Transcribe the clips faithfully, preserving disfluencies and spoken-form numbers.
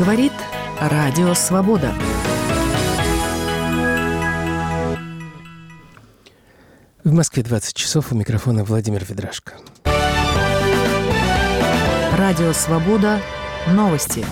Говорит Радио Свобода. В Москве двадцать часов, у микрофона Владимир Ведрашко. Радио Свобода. Новости.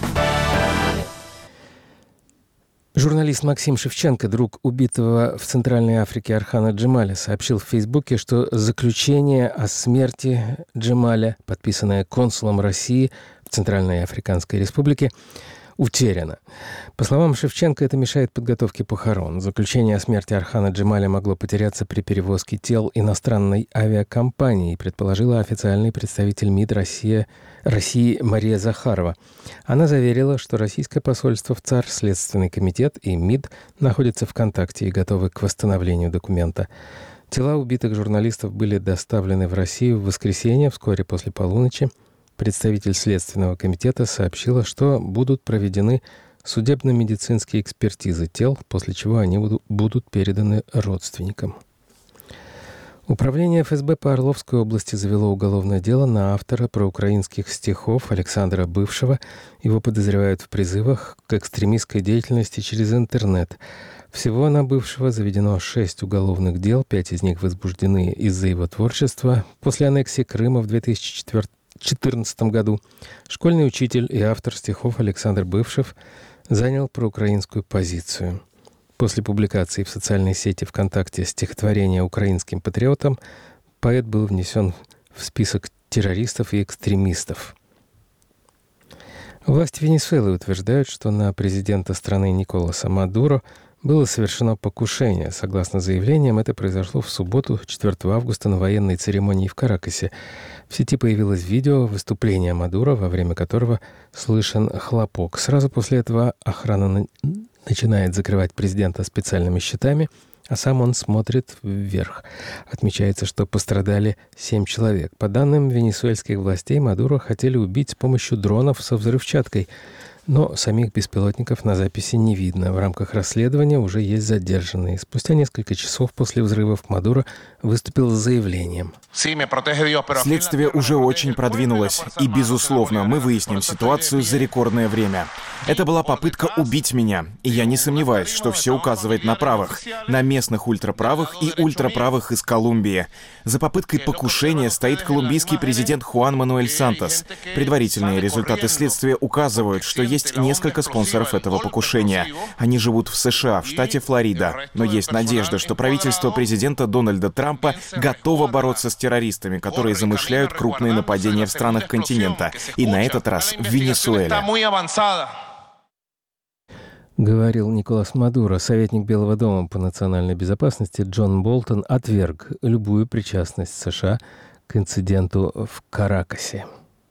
Журналист Максим Шевченко, друг убитого в Центральной Африке Орхана Джемаля, сообщил в Фейсбуке, что заключение о смерти Джемаля, подписанное консулом России в Центральной Африканской Республике, утеряно. По словам Шевченко, это мешает подготовке похорон. Заключение о смерти Орхана Джемаля могло потеряться при перевозке тел иностранной авиакомпании, предположила официальный представитель МИД России, России Мария Захарова. Она заверила, что российское посольство в ЦАР, Следственный комитет и МИД находятся в контакте и готовы к восстановлению документа. Тела убитых журналистов были доставлены в Россию в воскресенье, вскоре после полуночи. Представитель Следственного комитета сообщила, что будут проведены судебно-медицинские экспертизы тел, после чего они будут переданы родственникам. Управление эф эс бэ по Орловской области завело уголовное дело на автора проукраинских стихов Александра Бывшего. Его подозревают в призывах к экстремистской деятельности через интернет. Всего на Бывшего заведено шесть уголовных дел, пять из них возбуждены из-за его творчества. После аннексии Крыма в две тысячи четырнадцатом году школьный учитель и автор стихов Александр Бывшев занял проукраинскую позицию. После публикации в социальной сети ВКонтакте стихотворения украинским патриотам поэт был внесен в список террористов и экстремистов. Власти Венесуэлы утверждают, что на президента страны Николаса Мадуро было совершено покушение. Согласно заявлениям, это произошло в субботу, четвёртого августа, на военной церемонии в Каракасе. В сети появилось видео выступления Мадуро, во время которого слышен хлопок. Сразу после этого охрана на... начинает закрывать президента специальными щитами, а сам он смотрит вверх. Отмечается, что пострадали семь человек. По данным венесуэльских властей, Мадуро хотели убить с помощью дронов со взрывчаткой, но самих беспилотников на записи не видно. В рамках расследования уже есть задержанные. Спустя несколько часов после взрывов Мадуро выступил с заявлением. Следствие уже очень продвинулось, и, безусловно, мы выясним ситуацию за рекордное время. Это была попытка убить меня, и я не сомневаюсь, что все указывает на правых, на местных ультраправых и ультраправых из Колумбии. За попыткой покушения стоит колумбийский президент Хуан Мануэль Сантос. Предварительные результаты следствия указывают, что есть несколько спонсоров этого покушения. Они живут в США, в штате Флорида. Но есть надежда, что правительство президента Дональда Трампа готово бороться с террористами, которые замышляют крупные нападения в странах континента. И на этот раз в Венесуэле. Говорил Николас Мадуро. Советник Белого дома по национальной безопасности Джон Болтон отверг любую причастность США к инциденту в Каракасе.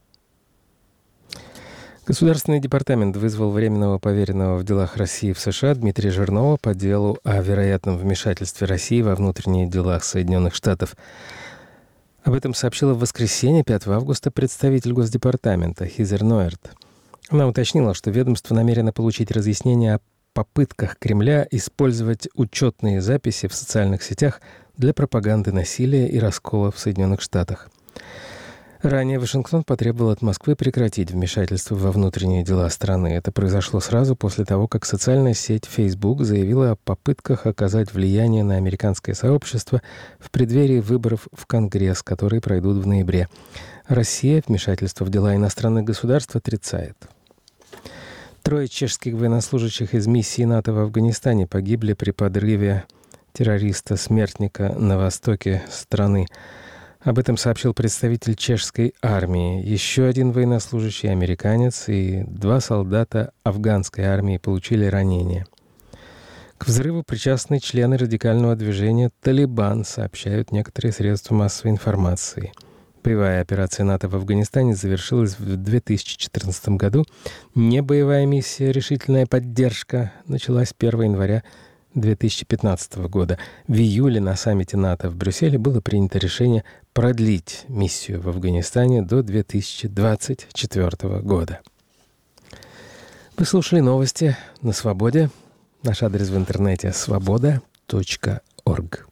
Государственный департамент вызвал временного поверенного в делах России в США Дмитрия Жирнова по делу о вероятном вмешательстве России во внутренние дела Соединенных Штатов. Об этом сообщила в воскресенье, пятого августа, представитель Госдепартамента Хизер Нойерт. Она уточнила, что ведомство намерено получить разъяснение о попытках Кремля использовать учетные записи в социальных сетях для пропаганды насилия и раскола в Соединенных Штатах. Ранее Вашингтон потребовал от Москвы прекратить вмешательство во внутренние дела страны. Это произошло сразу после того, как социальная сеть Facebook заявила о попытках оказать влияние на американское сообщество в преддверии выборов в Конгресс, которые пройдут в ноябре. Россия вмешательство в дела иностранных государств отрицает. Трое чешских военнослужащих из миссии НАТО в Афганистане погибли при подрыве террориста-смертника на востоке страны. Об этом сообщил представитель чешской армии. Еще один военнослужащий, американец, и два солдата афганской армии получили ранения. К взрыву причастны члены радикального движения «Талибан», сообщают некоторые средства массовой информации. Боевая операция НАТО в Афганистане завершилась в две тысячи четырнадцатом году. Небоевая миссия «Решительная поддержка» началась первого января две тысячи пятнадцатого года. В июле на саммите НАТО в Брюсселе было принято решение продлить миссию в Афганистане до две тысячи двадцать четвёртого года. Вы слушали новости на Свободе. Наш адрес в интернете свобода точка орг.